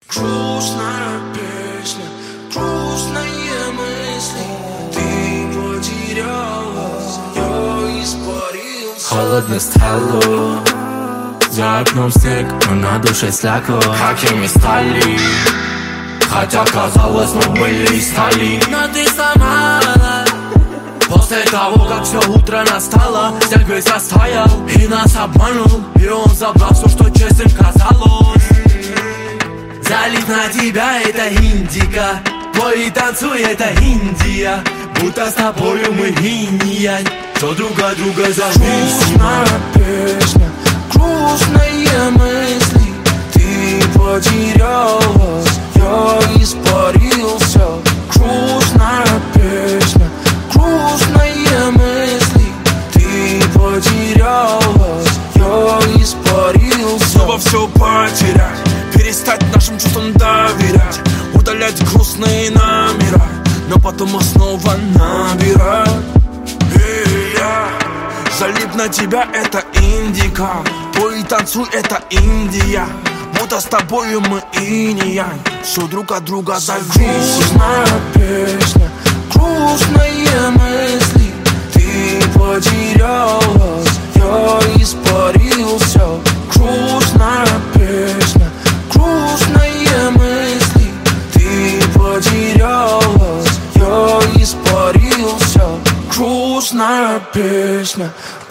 Грустная песня, грустные мысли. Ты потерялась, я испарился. Холодно стало, за окном снег, но на душе слякоть. Какими стали, хотя казалось, мы были и стали. Но ты сломала. После того, как все утро настало, снег весь растаял и нас обманул. И он забрал все, что честным казалось. Залив на тебя — это Индика, твой танцуй — это Индия. Будто с тобою мы инь-янь, что друг от друга зависим. Грустная песня, грустные мысли. Ты потерялась, я испарился. Грустная песня, грустные мысли. Ты потерялась, я испарился. Снова все потерять, перестать нашим чувствам доверять, удалять грустные номера, но потом снова набирать. И я залип на тебя — это Индика, пой и танцуй — это Индия. Будто с тобою мы инь-янь, все друг от друга зависим. Грустная песня, грустные мысли. Ты потерялась, я испарился. Грустная песня, грустные мысли. Ты потерялась, я испарился. Грустная песня,